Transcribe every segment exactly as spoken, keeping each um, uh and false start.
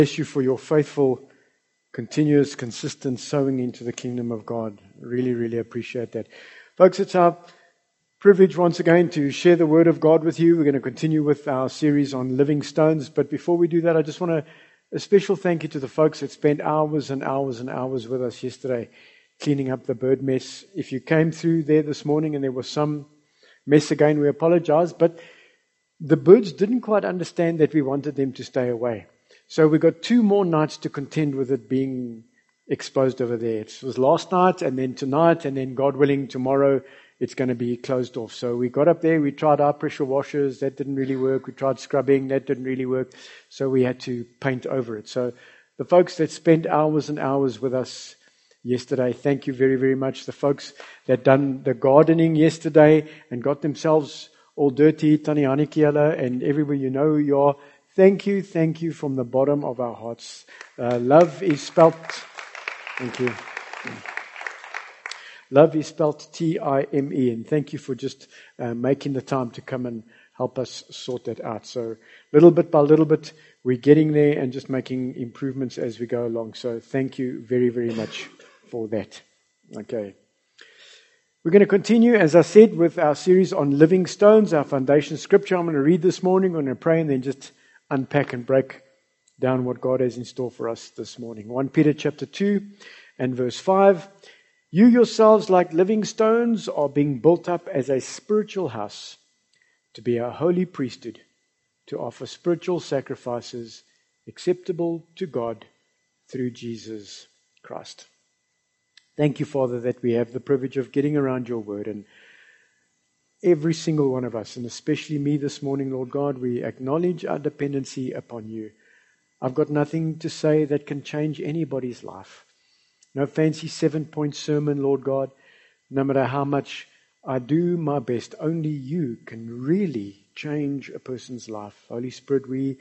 Bless you for your faithful, continuous, consistent sowing into the kingdom of God. Really, really appreciate that. Folks, it's our privilege once again to share the word of God with you. We're going to continue with our series on living stones. But before we do that, I just want to, a special thank you to the folks that spent hours and hours and hours with us yesterday cleaning up the bird mess. If you came through there this morning and there was some mess again, we apologize. But the birds didn't quite understand that we wanted them to stay away. So we got two more nights to contend with it being exposed over there. It was last night and then tonight and then God willing tomorrow it's going to be closed off. So we got up there, we tried our pressure washers, that didn't really work. We tried scrubbing, that didn't really work. So we had to paint over it. So the folks that spent hours and hours with us yesterday, thank you very, very much. The folks that done the gardening yesterday and got themselves all dirty, Tani Hanikiela and everywhere you know who you are. Thank you, thank you from the bottom of our hearts. Uh, love is spelt, thank you. Love is spelt T I M E, and thank you for just uh, making the time to come and help us sort that out. So little bit by little bit, we're getting there and just making improvements as we go along. So thank you very, very much for that. Okay. We're going to continue, as I said, with our series on living stones, our foundation scripture. I'm going to read this morning, I'm going to pray and then just unpack and break down what God has in store for us this morning. First Peter chapter two and verse five. You yourselves, like living stones, are being built up as a spiritual house to be a holy priesthood, to offer spiritual sacrifices acceptable to God through Jesus Christ. Thank you, Father, that we have the privilege of getting around your word. And every single one of us, and especially me this morning, Lord God, we acknowledge our dependency upon you. I've got nothing to say that can change anybody's life. No fancy seven-point sermon, Lord God. No matter how much I do my best, only you can really change a person's life. Holy Spirit, we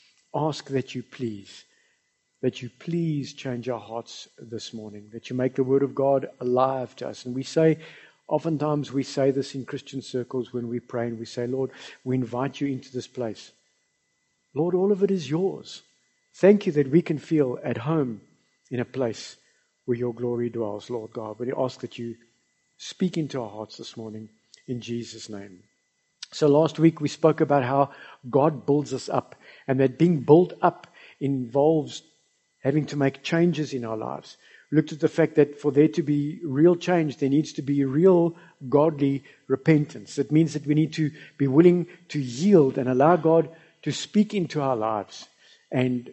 ask that you please, that you please change our hearts this morning, that you make the word of God alive to us. And we say, oftentimes we say this in Christian circles when we pray and we say, Lord, we invite you into this place. Lord, all of it is yours. Thank you that we can feel at home in a place where your glory dwells, Lord God. But I ask that you speak into our hearts this morning in Jesus' name. So last week we spoke about how God builds us up, and that being built up involves having to make changes in our lives. We looked at the fact that for there to be real change, there needs to be real godly repentance. It means that we need to be willing to yield and allow God to speak into our lives. And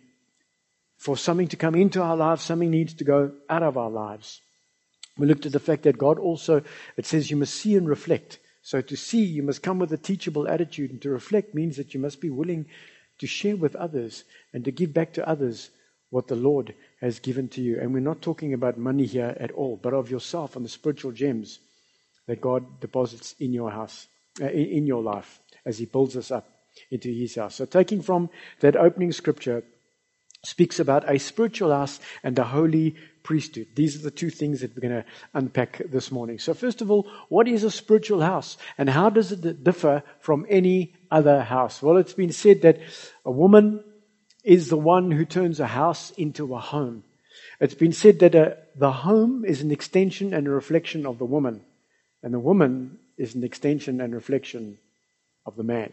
for something to come into our lives, something needs to go out of our lives. We looked at the fact that God also, it says you must see and reflect. So to see, you must come with a teachable attitude. And to reflect means that you must be willing to share with others and to give back to others what the Lord has given to you. And we're not talking about money here at all, but of yourself and the spiritual gems that God deposits in your house, uh, in, in your life, as He builds us up into His house. So taking from that opening scripture, speaks about a spiritual house and a holy priesthood. These are the two things that we're going to unpack this morning. So first of all, what is a spiritual house and how does it differ from any other house? Well, it's been said that a woman is the one who turns a house into a home. It's been said that a, the home is an extension and a reflection of the woman, and the woman is an extension and reflection of the man.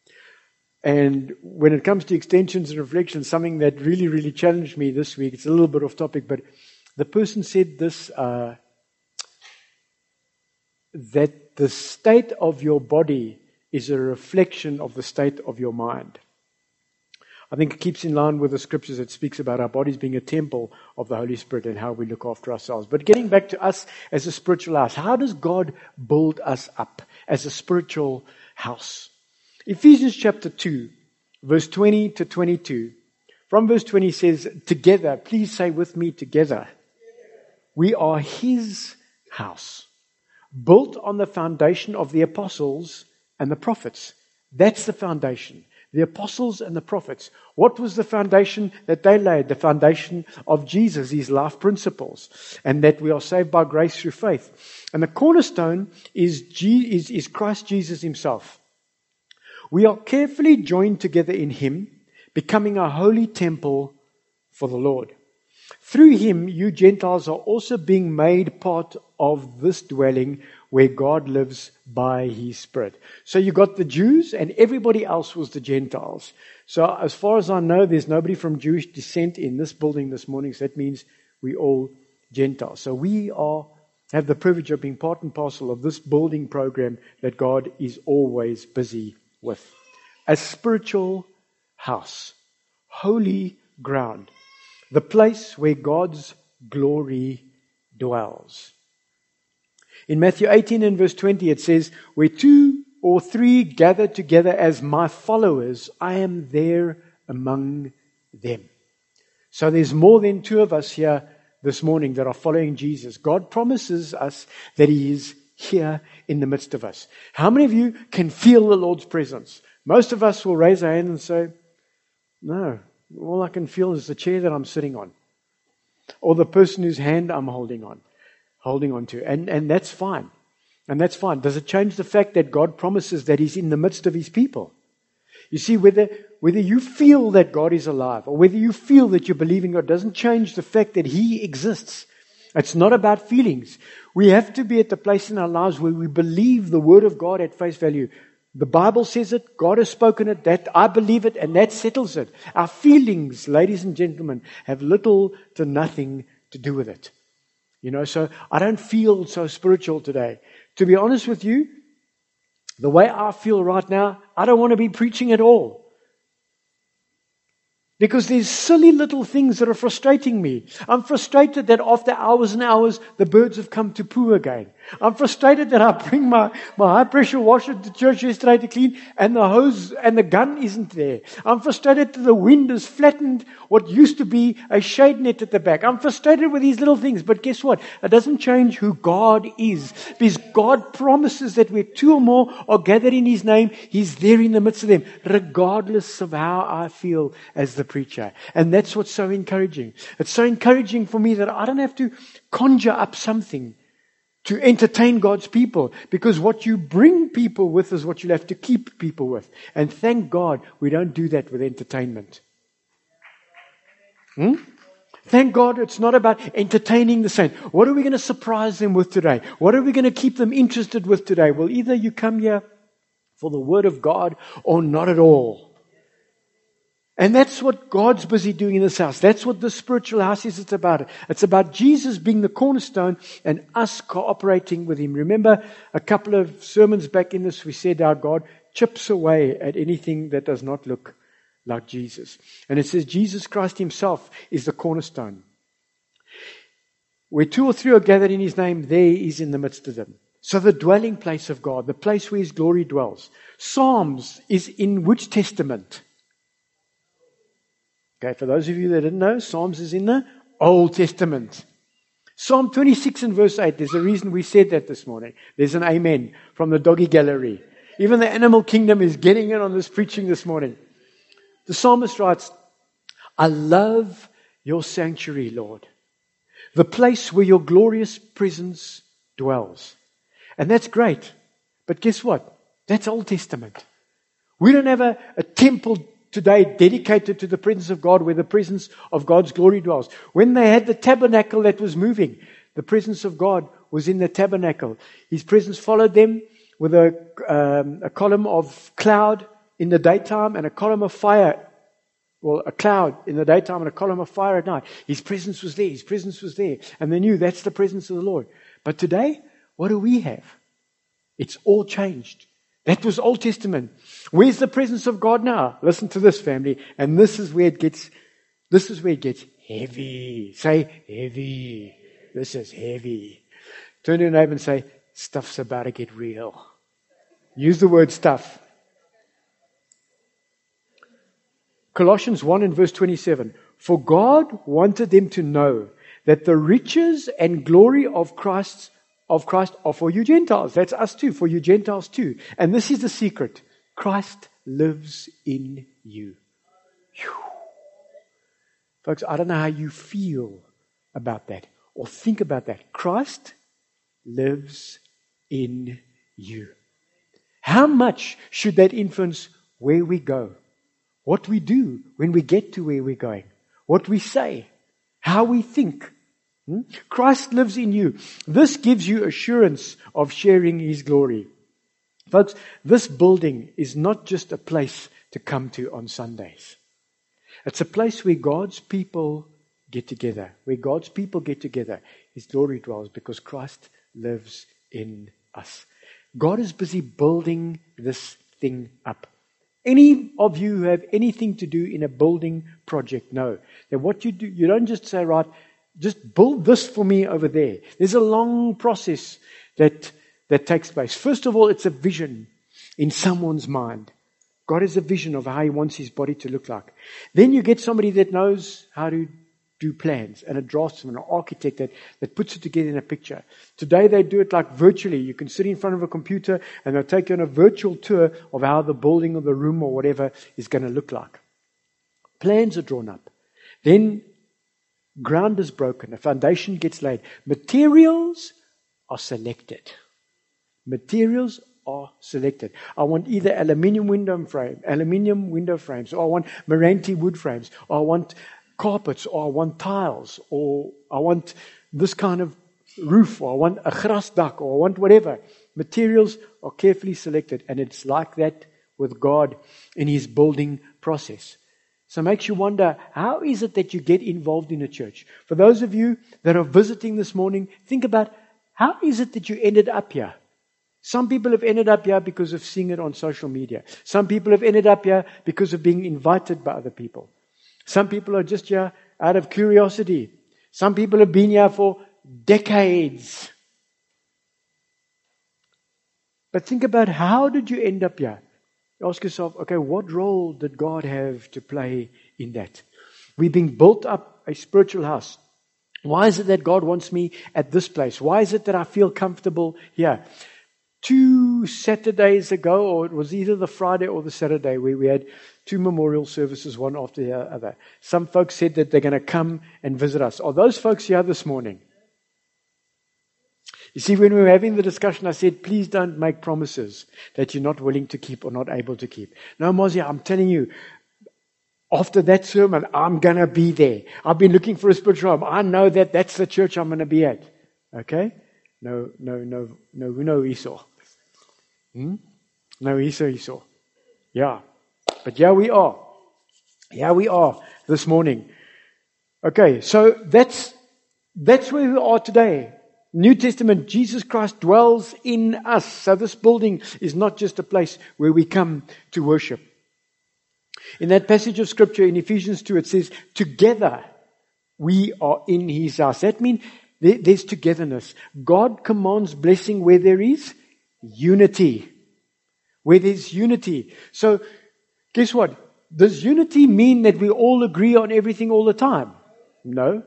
And when it comes to extensions and reflections, something that really, really challenged me this week, it's a little bit off topic, but the person said this, uh, that the state of your body is a reflection of the state of your mind. I think it keeps in line with the scriptures that speaks about our bodies being a temple of the Holy Spirit and how we look after ourselves. But getting back to us as a spiritual house, how does God build us up as a spiritual house? Ephesians chapter two, verse twenty to twenty-two. From verse twenty says, together, please say with me, together. We are His house, built on the foundation of the apostles and the prophets. That's the foundation. The apostles and the prophets. What was the foundation that they laid? The foundation of Jesus, His life principles, and that we are saved by grace through faith. And the cornerstone is, G- is, is Christ Jesus Himself. We are carefully joined together in Him, becoming a holy temple for the Lord. Through him, you Gentiles are also being made part of this dwelling where God lives by his Spirit. So you got the Jews and everybody else was the Gentiles. So as far as I know, there's nobody from Jewish descent in this building this morning. So that means we all Gentiles. So we are have the privilege of being part and parcel of this building program that God is always busy with. A spiritual house, holy ground, the place where God's glory dwells. In Matthew eighteen and verse twenty, it says, where two or three gather together as my followers, I am there among them. So there's more than two of us here this morning that are following Jesus. God promises us that he is here in the midst of us. How many of you can feel the Lord's presence? Most of us will raise our hand and say, no, all I can feel is the chair that I'm sitting on, or the person whose hand I'm holding on, holding on to. And, and that's fine. And that's fine. Does it change the fact that God promises that he's in the midst of his people? You see, whether whether you feel that God is alive or whether you feel that you believe in God doesn't change the fact that he exists. It's not about feelings. We have to be at the place in our lives where we believe the word of God at face value. The Bible says it, God has spoken it, that I believe it, and that settles it. Our feelings, ladies and gentlemen, have little to nothing to do with it. You know, so I don't feel so spiritual today. To be honest with you, the way I feel right now, I don't want to be preaching at all. Because there's silly little things that are frustrating me. I'm frustrated that after hours and hours, the birds have come to poo again. I'm frustrated that I bring my, my high pressure washer to church yesterday to clean and the hose and the gun isn't there. I'm frustrated that the wind has flattened what used to be a shade net at the back. I'm frustrated with these little things, but guess what? It doesn't change who God is. Because God promises that where two or more are gathered in his name, he's there in the midst of them, regardless of how I feel as the preacher. And that's what's so encouraging. It's so encouraging for me that I don't have to conjure up something to entertain God's people, because what you bring people with is what you'll have to keep people with. And thank God we don't do that with entertainment. Hmm? Thank God it's not about entertaining the saints. What are we going to surprise them with today? What are we going to keep them interested with today? Well, either you come here for the word of God or not at all. And that's what God's busy doing in this house. That's what the spiritual house is. It's about. It's about Jesus being the cornerstone and us cooperating with him. Remember a couple of sermons back in this, we said our God chips away at anything that does not look like Jesus. And it says Jesus Christ himself is the cornerstone. Where two or three are gathered in his name, there he's in the midst of them. So the dwelling place of God, the place where his glory dwells. Psalms is in which testament? Okay, for those of you that didn't know, Psalms is in the Old Testament. Psalm twenty-six and verse eight, there's a reason we said that this morning. There's an amen from the doggy gallery. Even the animal kingdom is getting in on this preaching this morning. The psalmist writes, I love your sanctuary, Lord, the place where your glorious presence dwells. And that's great. But guess what? That's Old Testament. We don't have a, a temple today dedicated to the presence of God, where the presence of God's glory dwells. When they had the tabernacle that was moving, the presence of God was in the tabernacle. His presence followed them with a, um, a column of cloud in the daytime and a column of fire. Well, a cloud in the daytime and a column of fire at night. His presence was there. His presence was there. And they knew that's the presence of the Lord. But today, what do we have? It's all changed. That was Old Testament. Where's the presence of God now? Listen to this, family. And this is where it gets, this is where it gets heavy. Say heavy. This is heavy. Turn to your neighbor and say, stuff's about to get real. Use the word stuff. Colossians one and verse twenty-seven. For God wanted them to know that the riches and glory of Christ's of Christ are for you Gentiles. That's us too, for you Gentiles too. And this is the secret. Christ lives in you. Whew. Folks, I don't know how you feel about that or think about that. Christ lives in you. How much should that influence where we go? What we do when we get to where we're going? what we say, how we think. Hmm? Christ lives in you. This gives you assurance of sharing His glory. Folks, this building is not just a place to come to on Sundays. It's a place where God's people get together. Where God's people get together, His glory dwells because Christ lives in us. God is busy building this thing up. Any of you who have anything to do in a building project know that what you do, you don't just say, right, just build this for me over there. There's a long process that, that takes place. First of all, it's a vision in someone's mind. God has a vision of how He wants His body to look like. Then you get somebody that knows how to do plans, and a draftsman, an architect that, that puts it together in a picture. Today they do it like virtually. You can sit in front of a computer and they'll take you on a virtual tour of how the building or the room or whatever is going to look like. Plans are drawn up. Then ground is broken. A foundation gets laid. Materials are selected. Materials are selected. I want either aluminium window frame, aluminium window frames, or I want Meranti wood frames, or I want carpets, or I want tiles, or I want this kind of roof, or I want a grasdak, or I want whatever. Materials are carefully selected, and it's like that with God in His building process. So it makes you wonder, how is it that you get involved in a church? For those of you that are visiting this morning, think about, how is it that you ended up here? Some people have ended up here because of seeing it on social media. Some people have ended up here because of being invited by other people. Some people are just here out of curiosity. Some people have been here for decades. But think about, how did you end up here? Ask yourself, okay, what role did God have to play in that? We're being built up a spiritual house. Why is it that God wants me at this place? Why is it that I feel comfortable here? Two Saturdays ago, or it was either the Friday or the Saturday, where we had two memorial services, one after the other. Some folks said that they're going to come and visit us. Are those folks here this morning? You see, when we were having the discussion, I said, please don't make promises that you're not willing to keep or not able to keep. No, Mozia, I'm telling you, after that sermon, I'm going to be there. I've been looking for a spiritual home. I know that that's the church I'm going to be at. Okay? No, no, no, no, no, Esau. Hmm? No, Esau, Esau. Yeah. But yeah, we are. Yeah, we are this morning. Okay, so that's that's where we are today. New Testament, Jesus Christ dwells in us. So this building is not just a place where we come to worship. In that passage of Scripture in Ephesians two, it says, together we are in His house. That means there, there's togetherness. God commands blessing where there is unity. Where there's unity. So, guess what? Does unity mean that we all agree on everything all the time? No.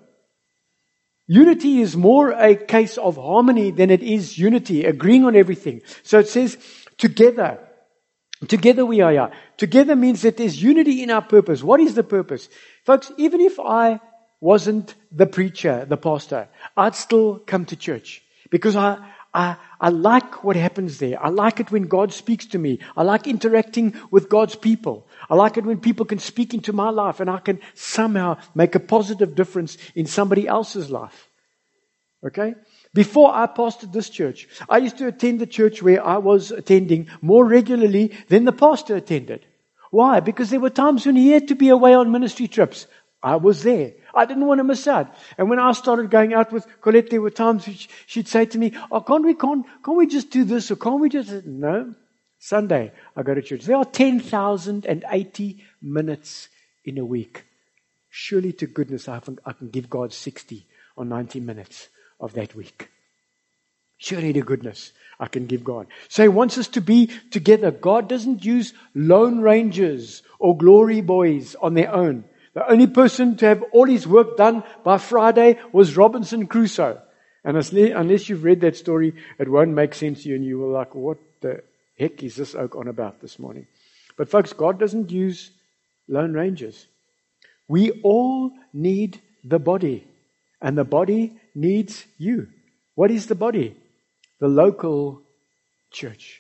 Unity is more a case of harmony than it is unity, agreeing on everything. So it says, together. Together we are here. Together means that there's unity in our purpose. What is the purpose? Folks, even if I wasn't the preacher, the pastor, I'd still come to church. Because I, I, I like what happens there. I like it when God speaks to me. I like interacting with God's people. I like it when people can speak into my life and I can somehow make a positive difference in somebody else's life. Okay? Before I pastored this church, I used to attend the church where I was attending more regularly than the pastor attended. Why? Because there were times when he had to be away on ministry trips. I was there. I didn't want to miss out. And when I started going out with Colette, there were times which she'd say to me, oh, can't we, can't, can't we just do this? Or can't we just... No. Sunday, I go to church. There are ten thousand eighty minutes in a week. Surely to goodness, I can, I can give God sixty or ninety minutes of that week. Surely to goodness, I can give God. So He wants us to be together. God doesn't use lone rangers or glory boys on their own. The only person to have all his work done by Friday was Robinson Crusoe. And unless you've read that story, it won't make sense to you and you will like, what the heck is this oak on about this morning? But folks, God doesn't use lone rangers. We all need the body. And the body needs you. What is the body? The local church.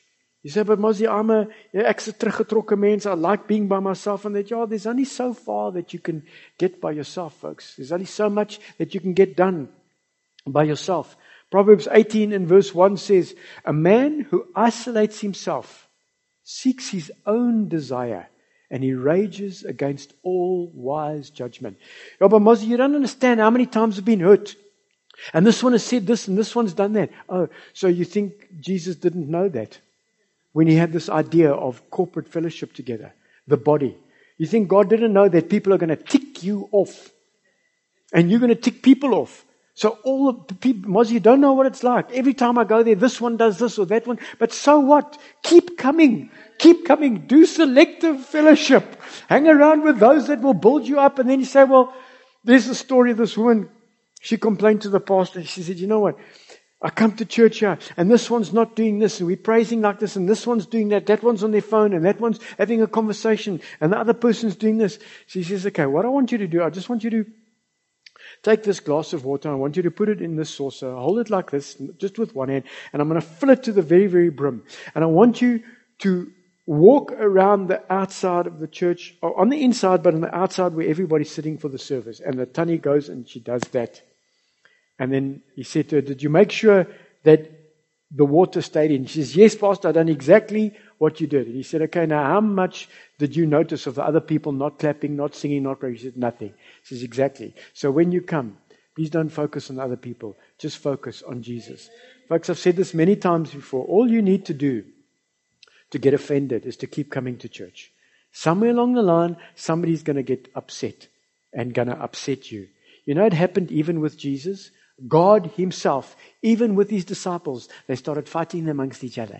You say, but Mossie, I'm a, ek's 'n teruggetrokke mens. I like being by myself. And that, yeah, there's only so far that you can get by yourself, folks. There's only so much that you can get done by yourself. Proverbs eighteen and verse one says, a man who isolates himself seeks his own desire, and he rages against all wise judgment. Yeah, but Mossie, you don't understand how many times I've been hurt. And this one has said this, and this one's done that. Oh, so you think Jesus didn't know that? When he had this idea of corporate fellowship together, the body. You think God didn't know that people are going to tick you off? And you're going to tick people off. So all of the people, Mossie, you don't know what it's like. Every time I go there, this one does this or that one. But so what? Keep coming. Keep coming. Do selective fellowship. Hang around with those that will build you up. And then you say, well, there's the story of this woman. She complained to the pastor. She said, you know what? I come to church here, and this one's not doing this, and we're praising like this, and this one's doing that. That one's on their phone, and that one's having a conversation, and the other person's doing this. She says, okay, what I want you to do, I just want you to take this glass of water. I want you to put it in this saucer. Hold it like this, just with one hand. And I'm going to fill it to the very, very brim. And I want you to walk around the outside of the church, or on the inside, but on the outside where everybody's sitting for the service. And the Tanny goes and she does that. And then he said to her, did you make sure that the water stayed in? She says, yes, Pastor, I've done exactly what you did. And he said, okay, now how much did you notice of the other people not clapping, not singing, not praying? He said, nothing. He says, exactly. So when you come, please don't focus on other people. Just focus on Jesus. Folks, I've said this many times before. All you need to do to get offended is to keep coming to church. Somewhere along the line, somebody's going to get upset and going to upset you. You know, it happened even with Jesus. God himself, even with his disciples, they started fighting amongst each other.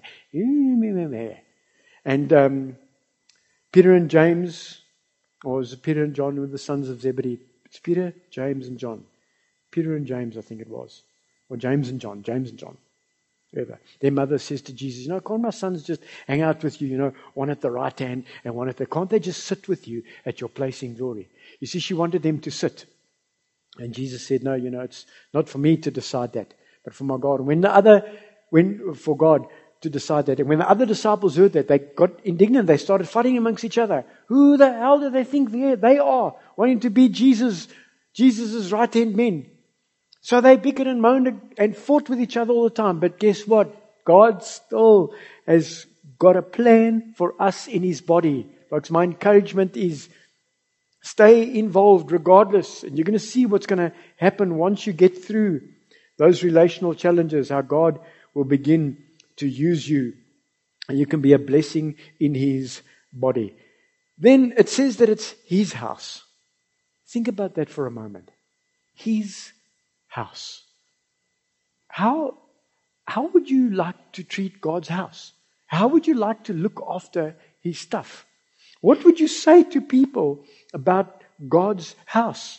And um, Peter and James, or was it Peter and John were the sons of Zebedee? It's Peter, James, and John. Peter and James, I think it was. Or James and John. James and John. Whatever. Their mother says to Jesus, you know, can't my sons just hang out with you, you know, one at the right hand and one at the... Can't they just sit with you at your place in glory? You see, she wanted them to sit. And Jesus said, no, you know, it's not for me to decide that, but for my God. And when the other, when, for God to decide that. And when the other disciples heard that, they got indignant. They started fighting amongst each other. Who the hell do they think they, they are? Wanting to be Jesus, Jesus' right-hand men. So they bickered and moaned and fought with each other all the time. But guess what? God still has got a plan for us in his body. Folks, my encouragement is, stay involved regardless. And you're going to see what's going to happen once you get through those relational challenges, how God will begin to use you. And you can be a blessing in his body. Then it says that it's his house. Think about that for a moment. His house. How, how would you like to treat God's house? How would you like to look after his stuff? What would you say to people about God's house?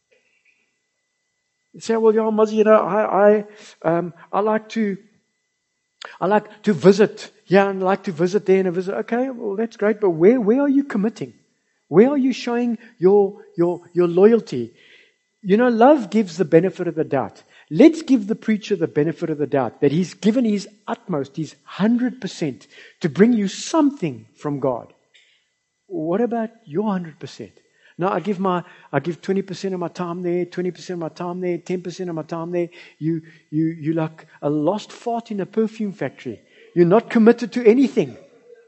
You say, well, yeah, Mossie, you know, I, I, um, I like to, I like to visit. Yeah, and I like to visit there and visit. Okay, well, that's great. But where, where are you committing? Where are you showing your, your, your loyalty? You know, love gives the benefit of the doubt. Let's give the preacher the benefit of the doubt that he's given his utmost, his one hundred percent to bring you something from God. What about your one hundred percent? No, I give my, I give twenty percent of my time there, twenty percent of my time there, ten percent of my time there. You, you, you like a lost fart in a perfume factory. You're not committed to anything.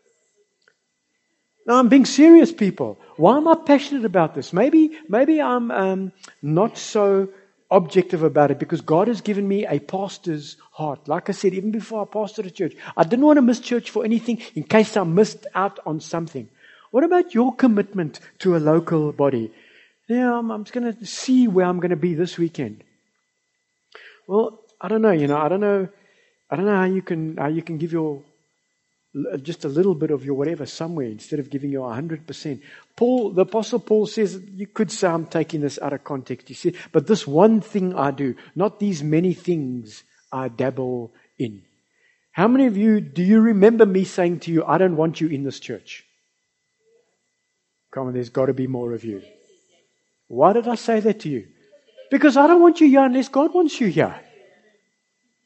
No, I'm being serious, people. Why am I passionate about this? Maybe, maybe I'm um, not so objective about it because God has given me a pastor's heart. Like I said, even before I pastored a church, I didn't want to miss church for anything in case I missed out on something. What about your commitment to a local body? Yeah, I'm, I'm just going to see where I'm going to be this weekend. Well, I don't know. You know, I don't know. I don't know how you can how you can give your just a little bit of your whatever somewhere instead of giving your one hundred percent. Paul, the Apostle Paul says, you could say I'm taking this out of context. He said, but this one thing I do, not these many things I dabble in. How many of you, do you remember me saying to you, I don't want you in this church? Come on, there's got to be more of you. Why did I say that to you? Because I don't want you here unless God wants you here.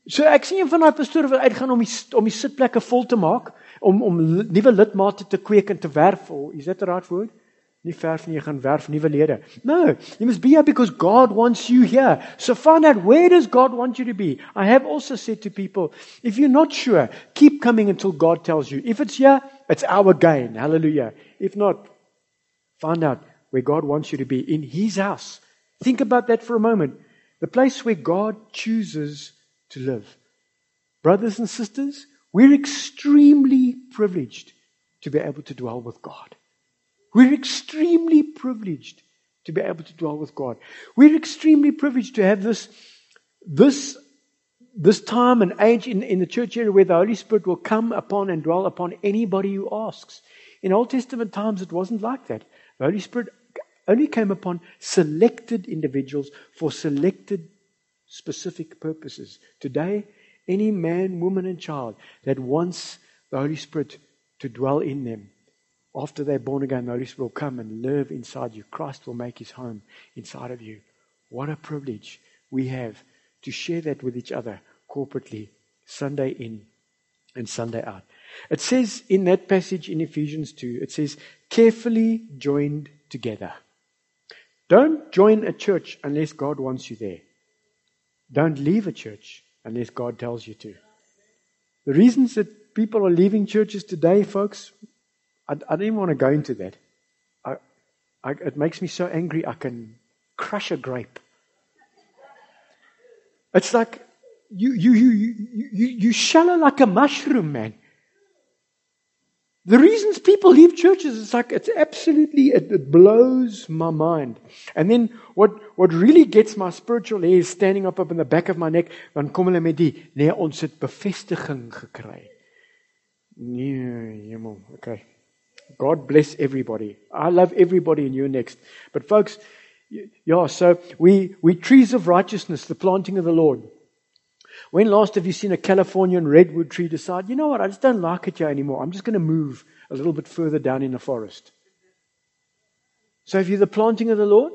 So ek sien een van daai pastore wat uitgaan om die, om die sitplekke vol te maak, om, om nuwe lidmate te kweek en te werf. Or, is that the right word? Nie verf nie, jy gaan werf nuwe lede. No, you must be here because God wants you here. So find out, where does God want you to be? I have also said to people, if you're not sure, keep coming until God tells you. If it's here, it's our gain. Hallelujah. If not, find out where God wants you to be, in His house. Think about that for a moment. The place where God chooses to live. Brothers and sisters, we're extremely privileged to be able to dwell with God. We're extremely privileged to be able to dwell with God. We're extremely privileged to have this, this, this time and age in, in the church area where the Holy Spirit will come upon and dwell upon anybody who asks. In Old Testament times, it wasn't like that. The Holy Spirit only came upon selected individuals for selected specific purposes. Today, any man, woman, and child that wants the Holy Spirit to dwell in them, after they're born again, the Holy Spirit will come and live inside you. Christ will make His home inside of you. What a privilege we have to share that with each other corporately, Sunday in and Sunday out. It says in that passage in Ephesians two, it says, carefully joined together. Don't join a church unless God wants you there. Don't leave a church unless God tells you to. The reasons that people are leaving churches today, folks, I, I don't even want to go into that. I, I, it makes me so angry I can crush a grape. It's like you you you you you, you shallow like a mushroom, man. The reasons people leave churches, it's like, it's absolutely, it, it blows my mind. And then what what really gets my spiritual hair is standing up up in the back of my neck, dan kom hulle met die, nee, ons het bevestiging gekry. Nee, hemel, okay. God bless everybody. I love everybody and you're next. But folks, yeah, so we, we trees of righteousness, the planting of the Lord. When last have you seen a Californian redwood tree decide, you know what, I just don't like it here anymore. I'm just going to move a little bit further down in the forest. So if you're the planting of the Lord,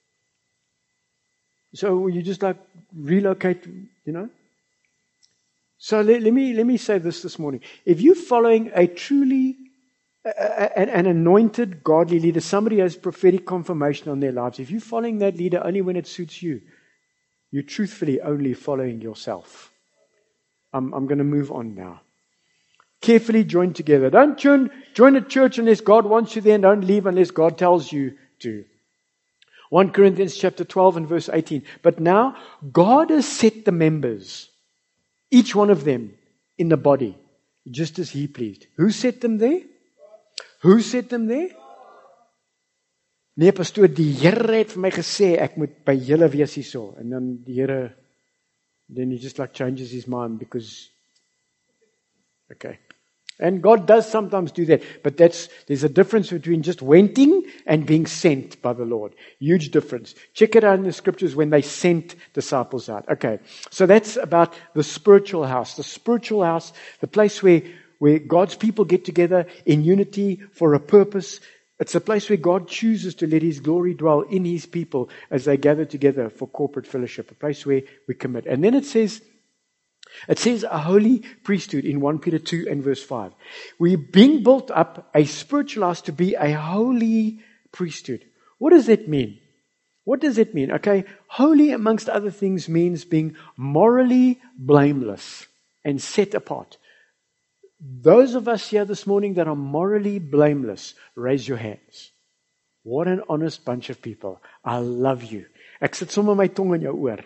so you just like relocate, you know. So let, let me let me say this this morning. If you're following a truly, uh, an, an anointed, godly leader, somebody has prophetic confirmation on their lives, if you're following that leader only when it suits you, you're truthfully only following yourself. I'm, I'm going to move on now. Carefully join together. Don't join, join a church unless God wants you there, and don't leave unless God tells you to. First Corinthians chapter twelve and verse eighteen. But now God has set the members, each one of them, in the body, just as He pleased. Who set them there? Who set them there? Nee, pastoor, die Here het vir my gesê ek moet by julle wees hierso. En dan die Here, then He just like changes His mind because, okay. And God does sometimes do that, but that's there's a difference between just wenting and being sent by the Lord. Huge difference. Check it out in the scriptures when they sent disciples out. Okay, so that's about the spiritual house. The spiritual house, the place where, where God's people get together in unity for a purpose. It's a place where God chooses to let His glory dwell in His people as they gather together for corporate fellowship, a place where we commit. And then it says, it says a holy priesthood in First Peter two and verse five. We're being built up a spiritual house to be a holy priesthood. What does that mean? What does it mean? Okay, holy amongst other things means being morally blameless and set apart. Those of us here this morning that are morally blameless, raise your hands. What an honest bunch of people. I love you. Ek sit sommer my tong in jou oor.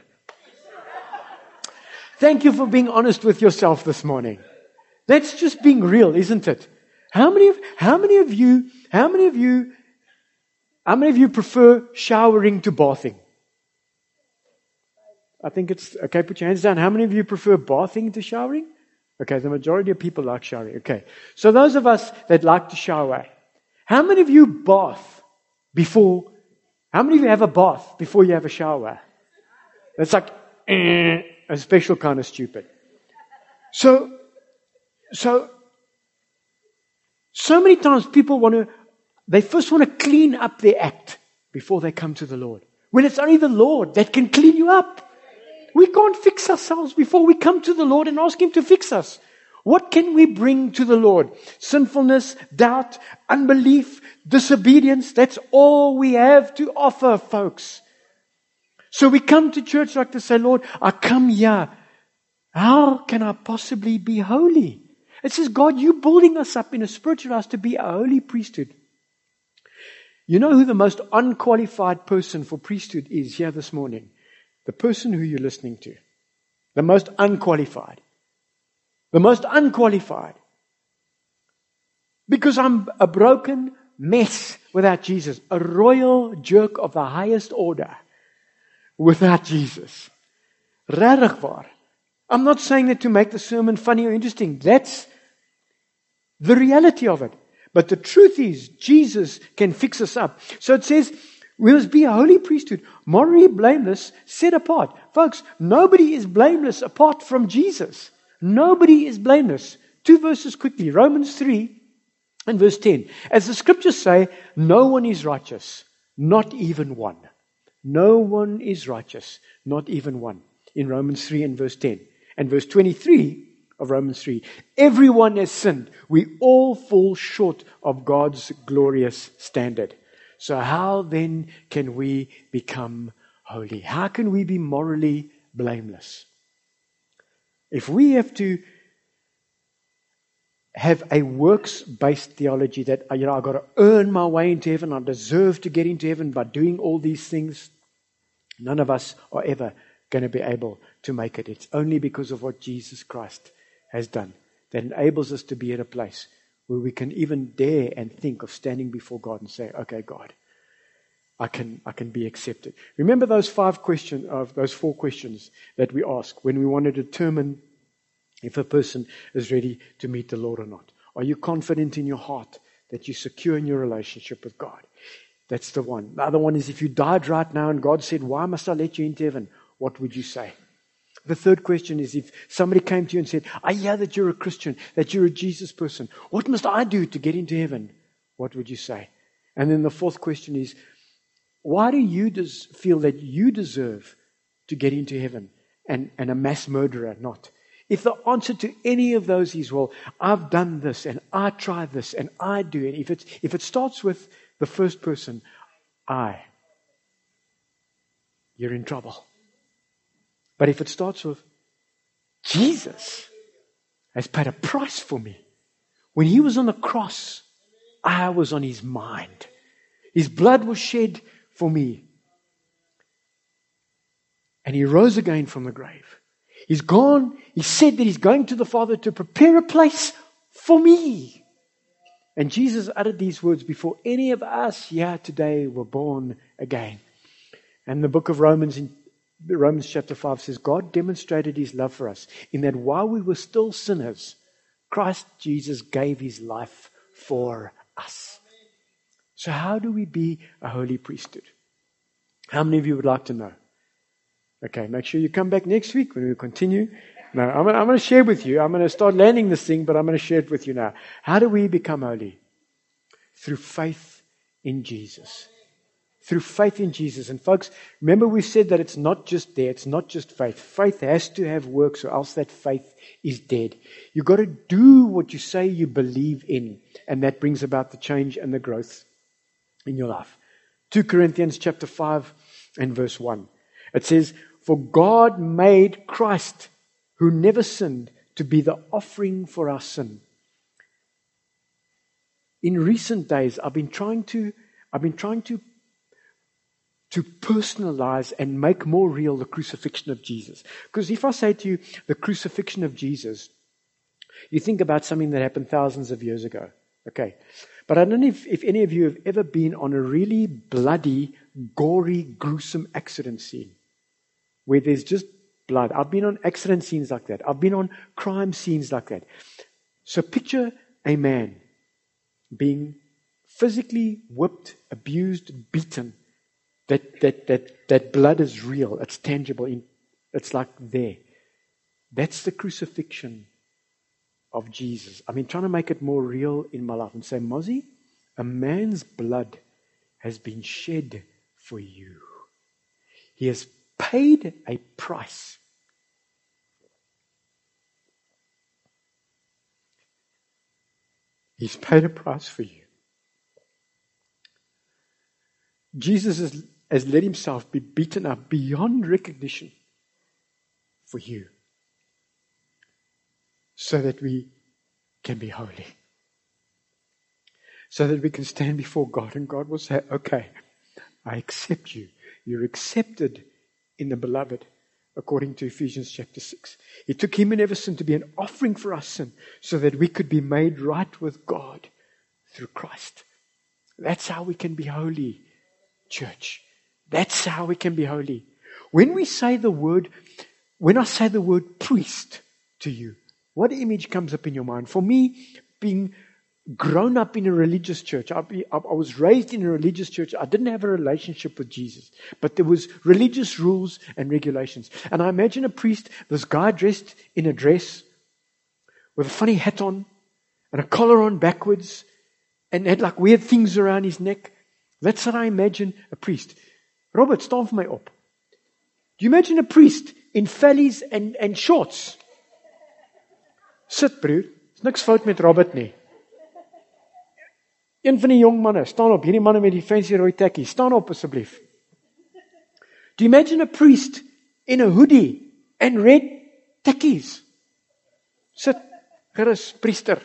Thank you for being honest with yourself this morning. That's just being real, isn't it? How many of, how many of you, how many of you, how many of you prefer showering to bathing? I think it's, okay, put your hands down. How many of you prefer bathing to showering? Okay, the majority of people like showering. Okay, so those of us that like to shower, how many of you bath before, how many of you have a bath before you have a shower? It's like, eh, a special kind of stupid. So, so, so many times people want to, they first want to clean up their act before they come to the Lord. When it's only the Lord that can clean you up. We can't fix ourselves before we come to the Lord and ask Him to fix us. What can we bring to the Lord? Sinfulness, doubt, unbelief, disobedience. That's all we have to offer, folks. So we come to church like to say, Lord, I come here. How can I possibly be holy? It says, God, you're building us up in a spiritual house to be a holy priesthood. You know who the most unqualified person for priesthood is here this morning? The person who you're listening to. The most unqualified. The most unqualified. Because I'm a broken mess without Jesus. A royal jerk of the highest order without Jesus. Regtig waar. I'm not saying that to make the sermon funny or interesting. That's the reality of it. But the truth is, Jesus can fix us up. So it says, we must be a holy priesthood, morally blameless, set apart. Folks, nobody is blameless apart from Jesus. Nobody is blameless. Two verses quickly. Romans three and verse ten. As the scriptures say, no one is righteous, not even one. No one is righteous, not even one. In Romans three and verse ten. And verse twenty-three of Romans three. Everyone has sinned. We all fall short of God's glorious standard. So how then can we become holy? How can we be morally blameless? If we have to have a works-based theology that, you know, I've got to earn my way into heaven, I deserve to get into heaven by doing all these things, none of us are ever going to be able to make it. It's only because of what Jesus Christ has done that enables us to be at a place where we can even dare and think of standing before God and say, okay, God, I can I can be accepted. Remember those five questions, of those four questions that we ask when we want to determine if a person is ready to meet the Lord or not. Are you confident in your heart that you're secure in your relationship with God? That's the one. The other one is, if you died right now and God said, why must I let you into heaven? What would you say? The third question is, if somebody came to you and said, I hear that you're a Christian, that you're a Jesus person. What must I do to get into heaven? What would you say? And then the fourth question is, why do you des- feel that you deserve to get into heaven and, and a mass murderer not? If the answer to any of those is, well, I've done this and I tried this and I do it. If, it's, if it starts with the first person, I, you're in trouble. But if it starts with, Jesus has paid a price for me. When He was on the cross, I was on His mind. His blood was shed for me. And He rose again from the grave. He's gone. He said that He's going to the Father to prepare a place for me. And Jesus uttered these words before any of us here today were born again. And the book of Romans, in Romans chapter five says, God demonstrated His love for us in that while we were still sinners, Christ Jesus gave His life for us. So how do we be a holy priesthood? How many of you would like to know? Okay, make sure you come back next week when we continue. No, I'm going, I'm going to share with you. I'm going to start landing this thing, but I'm going to share it with you now. How do we become holy? Through faith in Jesus. Through faith in Jesus. And folks, remember we said that it's not just there. It's not just faith. Faith has to have works, or else that faith is dead. You've got to do what you say you believe in. And that brings about the change and the growth in your life. Second Corinthians chapter five and verse one. It says, for God made Christ, who never sinned, to be the offering for our sin. In recent days, I've been trying to, I've been trying to, to personalize and make more real the crucifixion of Jesus. Because if I say to you, the crucifixion of Jesus, you think about something that happened thousands of years ago. Okay. But I don't know if, if any of you have ever been on a really bloody, gory, gruesome accident scene where there's just blood. I've been on accident scenes like that. I've been on crime scenes like that. So picture a man being physically whipped, abused, beaten. That that that that blood is real. It's tangible. It's like there. That's the crucifixion of Jesus. I've been trying to make it more real in my life and say, Mozzie, a man's blood has been shed for you. He has paid a price He's paid a price for you. Jesus has, has let himself be beaten up beyond recognition for you, so that we can be holy. So that we can stand before God and God will say, okay, I accept you. You're accepted in the beloved, according to Ephesians chapter six. He took him and Everson to be an offering for our sin, so that we could be made right with God through Christ. That's how we can be holy, church. That's how we can be holy. When we say the word, when I say the word priest to you, what image comes up in your mind? For me, being grown up in a religious church, I, I was raised in a religious church. I didn't have a relationship with Jesus, but there was religious rules and regulations. And I imagine a priest, this guy dressed in a dress with a funny hat on and a collar on backwards and had like weird things around his neck. That's what I imagine a priest. Robert, staan vir my op. Do you imagine a priest in vellies and, and shorts? Sit, broer. Is niks fout met Robert nie. Een van die jong manne, staan op. Hierdie manne met die fancy rooi tekkie. Staan op asseblief. Do you imagine a priest in a hoodie and red tekkies? Sit, gerus, priester.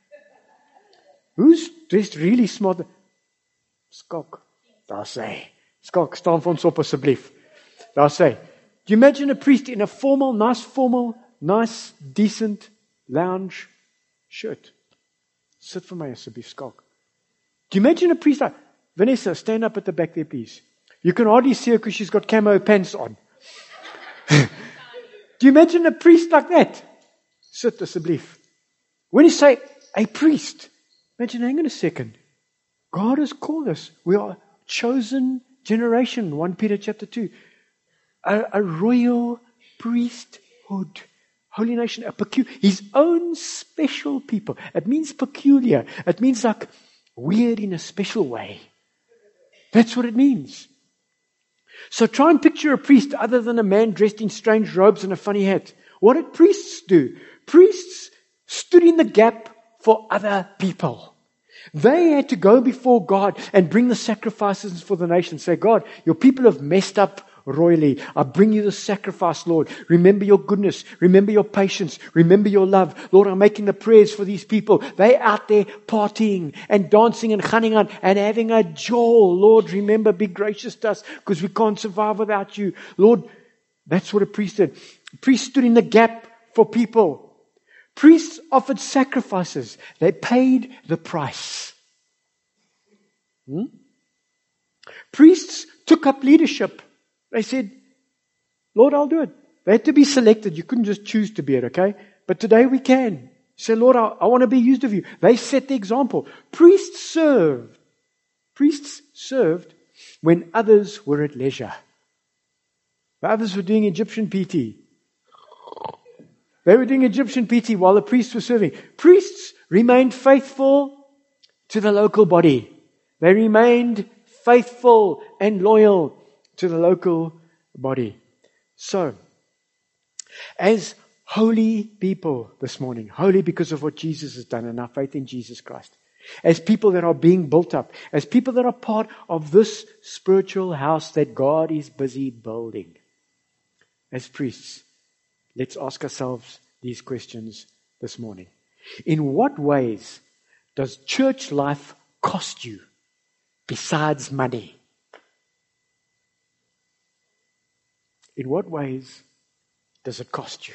Who's dressed really smart? Skok. Daar sê. Skok, staan vir ons op asseblief. Daar sê. Do you imagine a priest in a formal, nice formal, nice, decent lounge shirt? Sit vir my asseblief, Skok. Do you imagine a priest like, Vanessa, stand up at the back there, please. You can hardly see her because she's got camo pants on. Do you imagine a priest like that? Sit asseblief. When you say a priest, imagine, hang on a second. God has called us. We are a chosen generation, First Peter chapter two. A, a royal priesthood. Holy nation, a pecu- his own special people. It means peculiar. It means like weird in a special way. That's what it means. So try and picture a priest other than a man dressed in strange robes and a funny hat. What did priests do? Priests stood in the gap for other people. They had to go before God and bring the sacrifices for the nation. Say, God, your people have messed up royally. I bring you the sacrifice, Lord. Remember your goodness. Remember your patience. Remember your love. Lord, I'm making the prayers for these people. They're out there partying and dancing and gunning on and having a joy. Lord, remember, be gracious to us because we can't survive without you. Lord, that's what a priest did. A priest stood in the gap for people. Priests offered sacrifices. They paid the price. Hmm? Priests took up leadership. They said, Lord, I'll do it. They had to be selected. You couldn't just choose to be it, okay? But today we can. Say, Lord, I, I want to be used of you. They set the example. Priests served. Priests served when others were at leisure. The others were doing Egyptian P T. They were doing Egyptian P T while the priests were serving. Priests remained faithful to the local body. They remained faithful and loyal to the local body. So, as holy people this morning, holy because of what Jesus has done and our faith in Jesus Christ, as people that are being built up, as people that are part of this spiritual house that God is busy building, as priests, let's ask ourselves these questions this morning. In what ways does church life cost you besides money? In what ways does it cost you?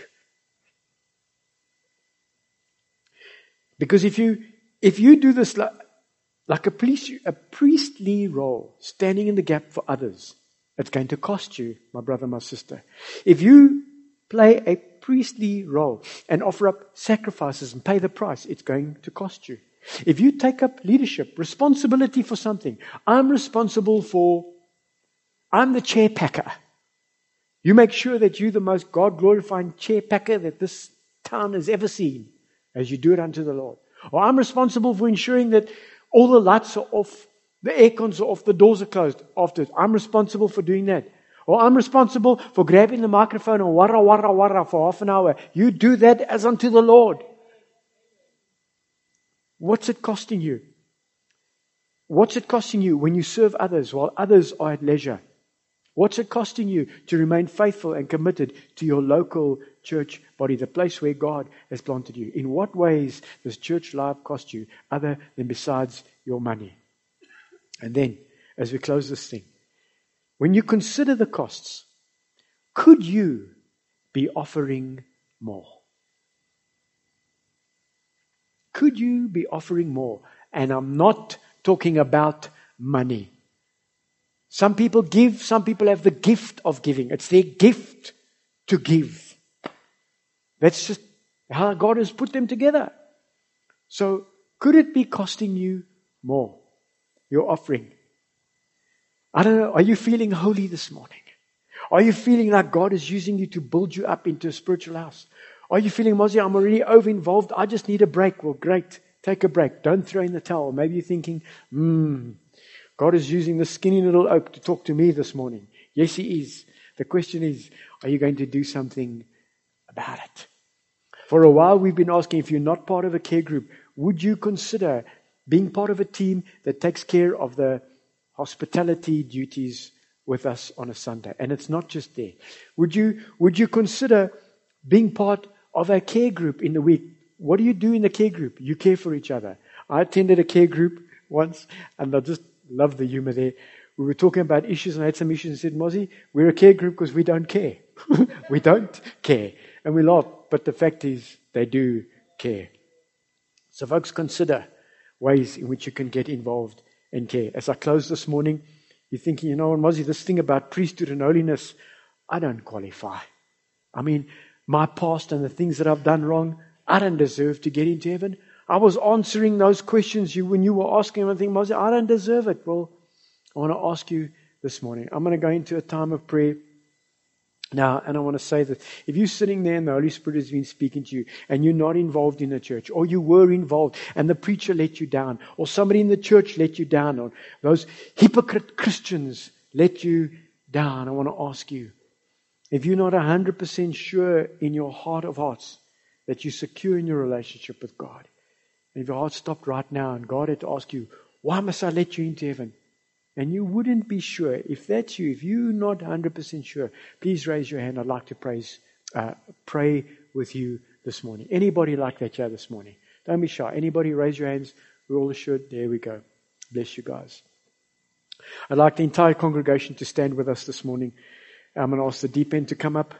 Because if you if you do this like, like a police, a priestly role, standing in the gap for others, it's going to cost you, my brother, my sister. If you play a priestly role and offer up sacrifices and pay the price, it's going to cost you. If you take up leadership, responsibility for something, I'm responsible for, I'm the chair packer. You make sure that you're the most God-glorifying chair packer that this town has ever seen as you do it unto the Lord. Or I'm responsible for ensuring that all the lights are off, the air cons are off, the doors are closed after it. I'm responsible for doing that. Or I'm responsible for grabbing the microphone and warra, warra, warra for half an hour. You do that as unto the Lord. What's it costing you? What's it costing you when you serve others while others are at leisure? What's it costing you to remain faithful and committed to your local church body, the place where God has planted you? In what ways does church life cost you other than besides your money? And then, as we close this thing, when you consider the costs, could you be offering more? Could you be offering more? And I'm not talking about money. Some people give, some people have the gift of giving. It's their gift to give. That's just how God has put them together. So, could it be costing you more? Your offering. I don't know, are you feeling holy this morning? Are you feeling like God is using you to build you up into a spiritual house? Are you feeling, Mozzie, I'm already over-involved, I just need a break? Well, great, take a break. Don't throw in the towel. Maybe you're thinking, hmm, God is using this skinny little oak to talk to me this morning. Yes, He is. The question is, are you going to do something about it? For a while, we've been asking, if you're not part of a care group, would you consider being part of a team that takes care of the hospitality duties with us on a Sunday? And it's not just there. Would you, would you consider being part of a care group in the week? What do you do in the care group? You care for each other. I attended a care group once, and I just love the humor there. We were talking about issues, and I had some issues, and said, Mozzie, we're a care group because we don't care. We don't care. And we laugh, but the fact is, they do care. So folks, consider ways in which you can get involved in care. As I close this morning, you're thinking, you know what, Mozzie, this thing about priesthood and holiness, I don't qualify. I mean, my past and the things that I've done wrong, I don't deserve to get into heaven. I was answering those questions you when you were asking them, I think, Mozzie, I don't deserve it. Well, I want to ask you this morning. I'm going to go into a time of prayer now, and I want to say that if you're sitting there and the Holy Spirit has been speaking to you and you're not involved in the church, or you were involved and the preacher let you down, or somebody in the church let you down, or those hypocrite Christians let you down, I want to ask you, if you're not one hundred percent sure in your heart of hearts that you're secure in your relationship with God, and if your heart stopped right now and God had to ask you, why must I let you into heaven? And you wouldn't be sure. If that's you, if you're not one hundred percent sure, please raise your hand. I'd like to praise, uh, pray with you this morning. Anybody like that here this morning? Don't be shy. Anybody raise your hands? We're all assured. There we go. Bless you guys. I'd like the entire congregation to stand with us this morning. I'm going to ask the deep end to come up.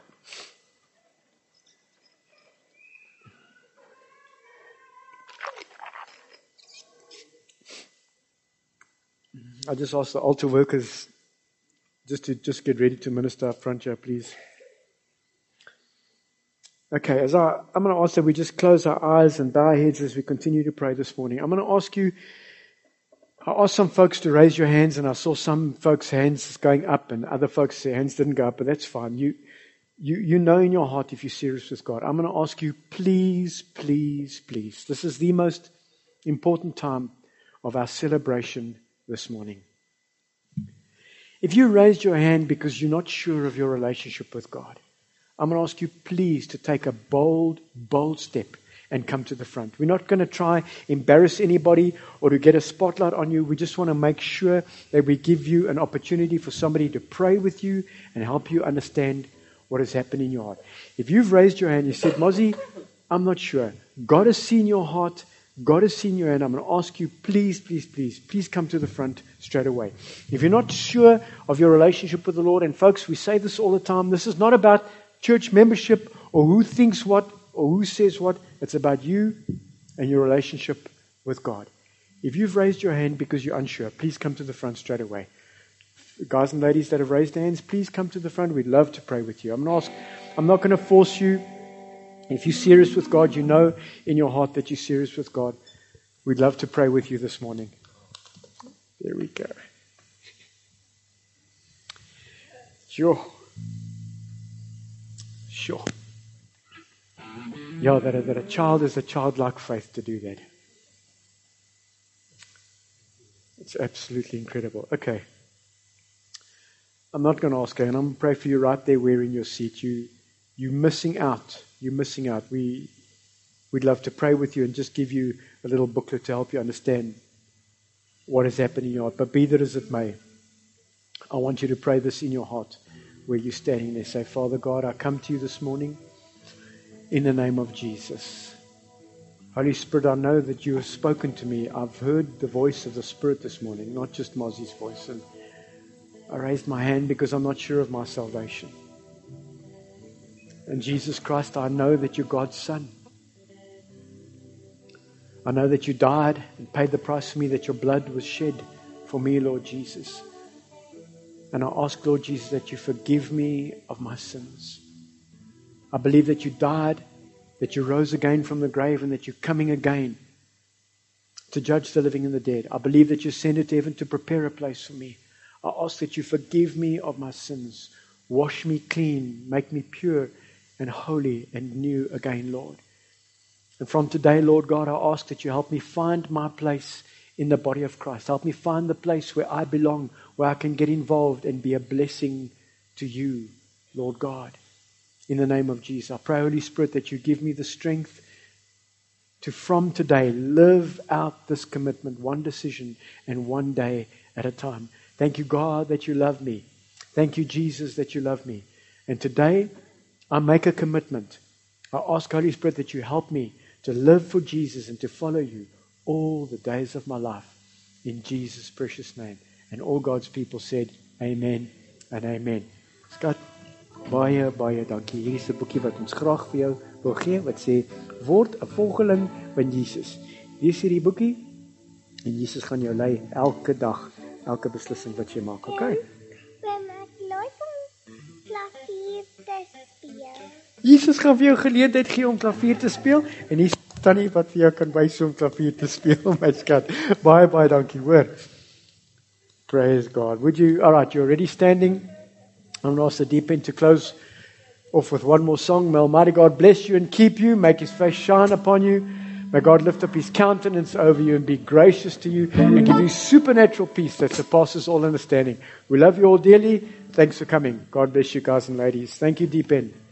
I just ask the altar workers just to just get ready to minister up front here, please. Okay, as I, I'm going to ask that we just close our eyes and bow our heads as we continue to pray this morning. I'm going to ask you, I asked some folks to raise your hands, and I saw some folks' hands going up and other folks' hands didn't go up, but that's fine. You, you, you know in your heart if you're serious with God. I'm going to ask you, please, please, please. This is the most important time of our celebration this morning. If you raised your hand because you're not sure of your relationship with God, I'm going to ask you please to take a bold, bold step and come to the front. We're not going to try embarrass anybody or to get a spotlight on you. We just want to make sure that we give you an opportunity for somebody to pray with you and help you understand what has happened in your heart. If you've raised your hand, you said, Mozzie, I'm not sure. God has seen your heart. God has seen your hand. I'm going to ask you, please, please, please, please come to the front straight away. If you're not sure of your relationship with the Lord, and folks, we say this all the time, this is not about church membership or who thinks what or who says what. It's about you and your relationship with God. If you've raised your hand because you're unsure, please come to the front straight away. Guys and ladies that have raised their hands, please come to the front. We'd love to pray with you. I'm not, I'm not going to force you. If you're serious with God, you know in your heart that you're serious with God. We'd love to pray with you this morning. There we go. Sure. Sure. Yeah, that a, that a child is a childlike faith to do that. It's absolutely incredible. Okay. I'm not going to ask her, and I'm going to pray for you right there where in your seat. You, you're missing out. You're missing out. We, we'd love to pray with you and just give you a little booklet to help you understand what is happening in your heart. But be that as it may, I want you to pray this in your heart where you're standing there. Say, Father God, I come to you this morning in the name of Jesus. Holy Spirit, I know that you have spoken to me. I've heard the voice of the Spirit this morning, not just Mozzie's voice. And I raised my hand because I'm not sure of my salvation. And Jesus Christ, I know that you're God's Son. I know that you died and paid the price for me, that your blood was shed for me, Lord Jesus. And I ask, Lord Jesus, that you forgive me of my sins. I believe that you died, that you rose again from the grave, and that you're coming again to judge the living and the dead. I believe that you ascended to heaven to prepare a place for me. I ask that you forgive me of my sins. Wash me clean, make me pure and holy and new again, Lord. And from today, Lord God, I ask that you help me find my place in the body of Christ. Help me find the place where I belong, where I can get involved and be a blessing to you, Lord God. In the name of Jesus, I pray, Holy Spirit, that you give me the strength to, from today, live out this commitment, one decision and one day at a time. Thank you, God, that you love me. Thank you, Jesus, that you love me. And today, I make a commitment. I ask, Holy Spirit, that you help me to live for Jesus and to follow you all the days of my life. In Jesus' precious name. And all God's people said, Amen and Amen. Scott, baie, baie dankie. Hier is 'n boekie wat ons graag vir jou wil gee, wat sê, word 'n volgeling van Jesus. Lees hierdie boekie, en Jesus gaan jou lei elke dag, elke beslissing wat jy maak, okay? Jesus gaan vir jou geleentheid gee om klavier te speel, en hier is Tannie wat vir jou kan wys om klavier te speel, my skat. Baie, baie dankie, hoor. Praise God. Would you, all right, you're already standing. I'm going to ask the deep end to close off with one more song. May Almighty God bless you and keep you, make His face shine upon you. May God lift up His countenance over you and be gracious to you and give you supernatural peace that surpasses all understanding. We love you all dearly. Thanks for coming. God bless you, guys and ladies. Thank you, deep end.